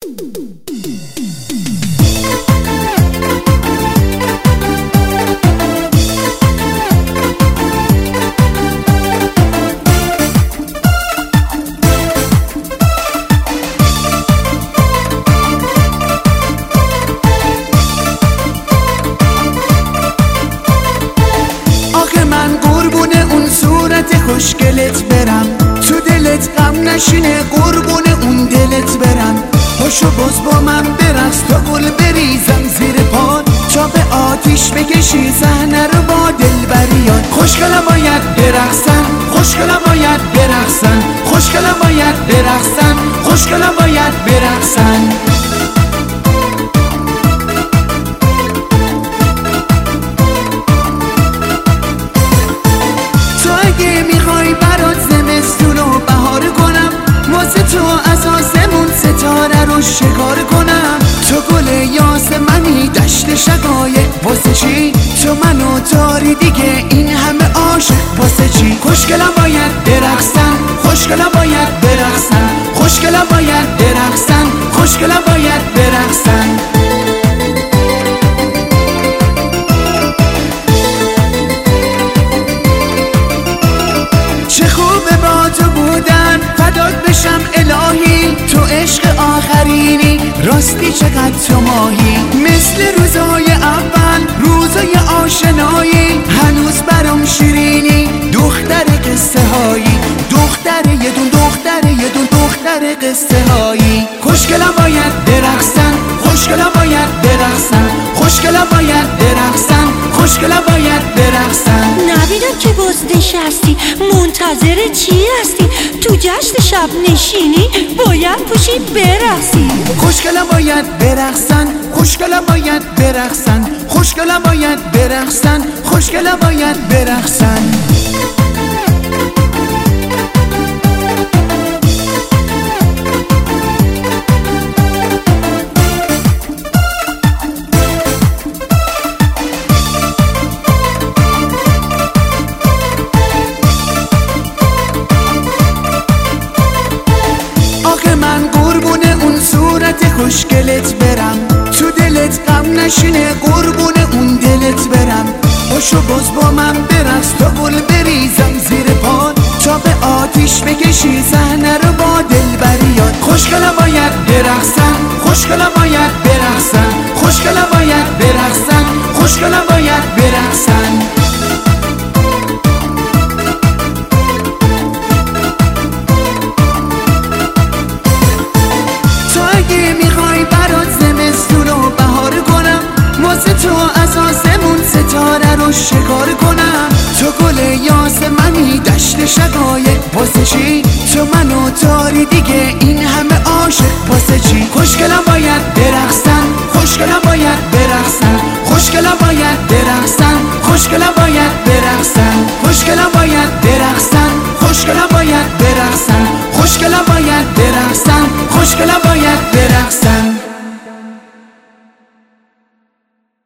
خوشگلت برم تو دلت غم نشینه قربون اون دلت برم پاشو باز با من برقص تا گل بریزم زیر پات تا به آتیش بکشی صحنه رو با دلبریات خوشگلم باید برقصن خوشگلم باید برقصن خوشگلم باید برقصن خوشگلم باید برقصن شکار کنم تو گل یاسمنی دشت شقایق واسه چی تو منو داری دیگه این همه عاشق واسه چی خوشگلم باید برقصن خوشگلم باید برقصن خوشگلم باید برقصن خوشگلم باید برقصن چه خوبه با تو بودن فدات بشم الهی تو عشق آخرینی راستی چقدر تو ماهی مثل روزای اول روزای آشنایی هنوز برام شیرینی دختر قصه هایی دختر یه دون دختر قصه هایی خوشگلم باید برقصن خوشگلم باید برقصن خوشگلم باید برقصن خوشگلم باید برقصن نبیدم که باز نشستی منتظر چی هستی تو جشن شب نشینی باید پوشی برقصی خوشگلم باید برقصن خوشگلم باید برقصن خوشگلم باید برقصن خوشگلم باید برقصن خوشگلت برم تو دلت غم نشینه قربون اون دلت برم پاشو باز با من برقص تا گل بریزم زیر پات تا به آتیش بکشی صحنه رو با دلبریات خوشگلم باید برقصن خوشگلم باید برقصن خوشگلم باید برقصن خوشگلم باید برقصن شکار کنم تو گل یاسمنی دشت شقایق واسه چی تو منو داری دیگه این همه عاشق واسه چی خوشگلم